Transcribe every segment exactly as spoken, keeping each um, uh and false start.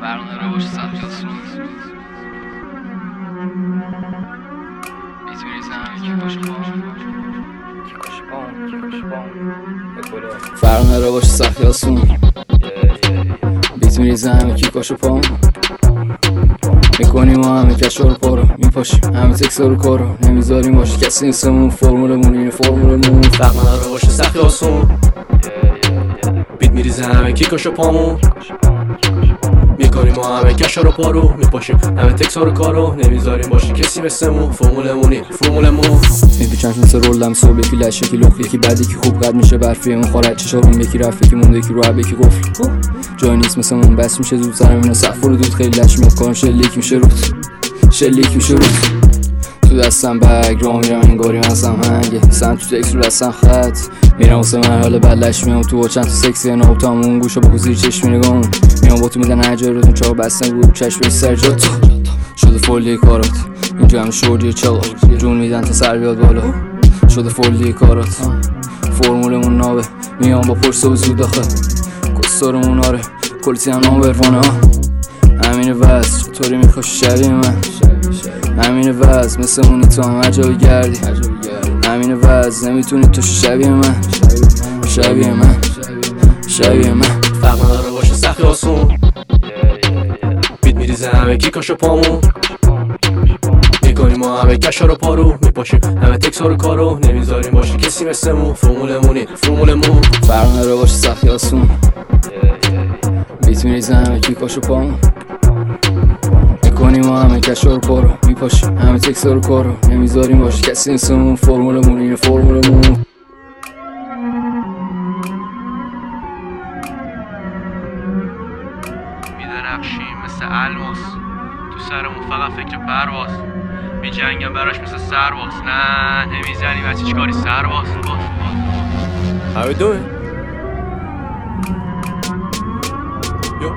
فرق نداره باشه سبجاسون بیت میریزم کی کش پام کی کش پام کی کش پام فرق نداره باشه سبجاسون بیت میریزم کی کش پام میکنیم و همه کشا رو پارو میپاشیم همه تکسا رو کارو نمیذاریم باشه کسی نیستمون فرمولمون اینه فرمولمون فرق نداره باشه سخت آسون بیت میریزه همه کیکاش و پامون میکنیم و همه کشا رو پارو میپاشیم همه تکسا رو کارو نمیذاریم باشه کسی مثلمون فرمولمون اینه فرمولمون میپیچم شون سه رولم صبح یکی لش یکی لخ یکی بد یکی خوب قد میشه برفی اون خارج چشارون یکی رفت یکی مونده یکی رو عب یکی قفل جای نیست مثل اون بس میشه زود سرم اینا سقف رو دود خیلی لش میاد کارم شلیک میشه روت شلیک میشه روت تو دستم بگ را میرم انگاری من سمهنگه سن تو تکس رو دستم خط میرم واسه مرحله بلش میام تو چند تو سکسی نابتام اون گوشا با زیر چشمی نگام میام با تو میدن هجر رو چاق بستن رو چشم سر جات شده فولی کارات اینجا همه شوردی چلا جون میدن تا سر بیاد بالا شده فولی کارات فرمولمون نابه میام با پرسه و زود آخه کستارمون آره کلتی هم نام برفانه ها همینه وز چطوری میخواشی شبیه من همینه وز مثل اونی تو هم هر جا بگردی همینه وز نمیتونی تو شبیه من شبیه من شبیه من فرق نداره باشه سخت آسون بیت میریزه همه کیکاشو پامون میکنیم ما همه کشا رو پارو میپاشیم همه تکسا رو کارو نمیذاریم باشه کسی مثلمون فرمولمونی فرمولمون فرق نداره باشه سخت آسون بیت میریزه همه کیکاشو پامون میکنیم و همه کشا رو پارو میپاشیم همه تکسا رو کارو نمیذاریم باشه کسی مثلمون فرمولمون اینه فرمولمون میدرخشیم مثل الماس تو سرمون فقط فکر پرواز میجنگم براش مثل سرباز نه نمیزنیم از هیچ کاری سرباز How we doing? Yo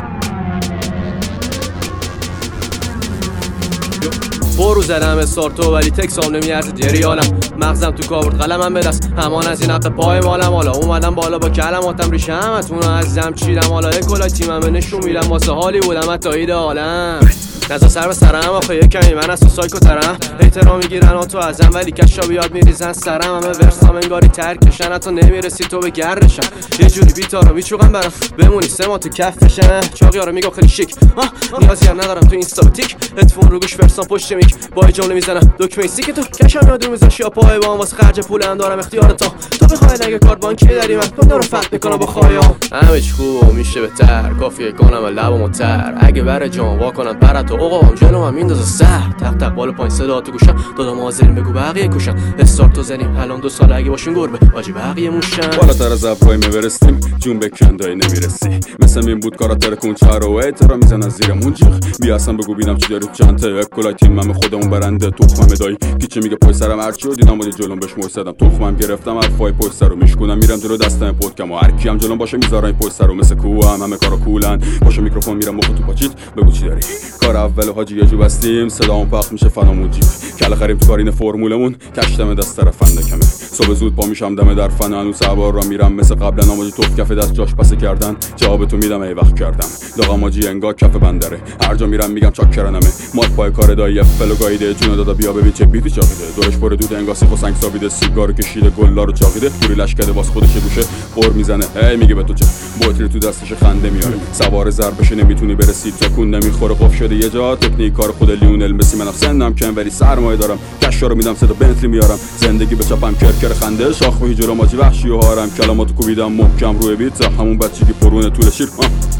برو زدم استارتو ولی تکسام نمیارزه جریانم مغزم تو کابورد قلمم به دست همان از این حق پای بالم حالا اومدم بالا با کلماتم ریشه همتون عزیزم چیدم حالا اکولای تیمم نشون میدم واسه حالی بودم حتی ایده عالم نزا سر به سرم آخه یه کمی من از تو سایکو ترم احترام میگیرن تو ازم ولی کشا بیاد میریزن سرم همه ورسام انگاری ترکشن حتی نمیرسی تو به گردشم یه جوری بیتارو میچوقم برم بمونی سه ما تو کفشن چاقیارو میگم خیلی شیک نیازی هم ندارم تو اینستا تیک هدفون رو گوش ورسام پشت میک با یه جمله میزنم دکمه سی که تو کشم یاد رو میذاشی یا پای بام واسه خرج پولم دارم اختیار تا تو بخوای اگه کارت بانکی داری من تو دارو فقط میکنم با خایام همه چی خوبه میشه بهتر کافیه کنم لبمو تر اگه بره جان وا کنم پرتو اوقام جلو من میندازه سر تق تق بالا پایین صدا تو گوشم دادم حاضرین بگو بقیه کوشن استارت تو زنیم الان دو سال اگه باشین گربه آجی بقیه موشن بالاتر از ابرای میبرستیم جون به کندای نمیرسی مثل این بود کاراتر کنچه رو اعترا میزن از زیرمون جیغ بیا اصلا بگو بینم چی داری چند تا اکولای تیمم خودمون برنده تخمم دایی کی میگه پای سرم هرچی رو دیدم ولی جلوم بهش مویسدم تخمم گرفتم حرفای پای سرو میشکنم میرم جلو دستم پودکم و هر کیم جلوم باشه میذارن پای سرو مثل کوام همه کارا کولن باشه میکروفون میرم مخ تو پاچیت بگو چی داری کار اول حاجی یه جو بستیم صدامون پخ میشه فنامون جیب کله خریم تو کارین فرمولمون کشتم دست طرف فندکمه صبح زود پا میشم دم در فن هنوز سوار را میرم مثل قبلا نماز توف کف دست جاش پس کردن جواب تو میدم ای وقت کردم داغم آجی انگار کف بندره هر جا میرم میگم چاکرنمه مات پای کار دایی فلو گایده جون دادا بیا ببین چه بیتی چاقیده دورش پر دود انگار سیخ و سنگ سابیده سیگار کشیده گلا رو چاقیده پوری لشکده واس خودش گوشه پر میزنه هی میگه به تو چه بوتری تو دستش خنده میاره سوار ضربش نمیتونی برسی تکون نمیخوره قف شده یه جا تکنیک کار خود لیونل مسی منم سنم کم ولی سرمایه دارم کشا رو میدم صدا بنتلی میارم زندگی به چپم کرکر خنده شاخ و هیجرا ماجی وحشی و هارم کلماتو کوبیدم محکم روی بیت همون بچگی پرونه طول شیر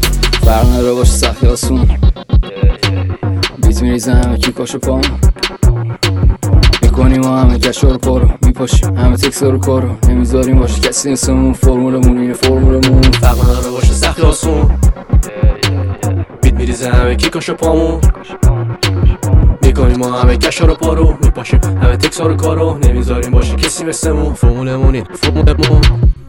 فرق نداره باشه سخت آسون بیت میریزه همه کیکاشو پام میکنیم و همه کشا رو پارو میپاشیم همه تکسا رو کارو نمیذاریم باشه کسی مثلمون فرمولمون اینه فرمولمون فرق نداره باشه سخت آسون بیت میریزه همه کیکاشو پامون میکنیم ما همه کشا رو پارو میپاشیم همه تکسا رو کارو نمیذاریم باشه کسی مثلمون فرمولمون اینه فرمولمون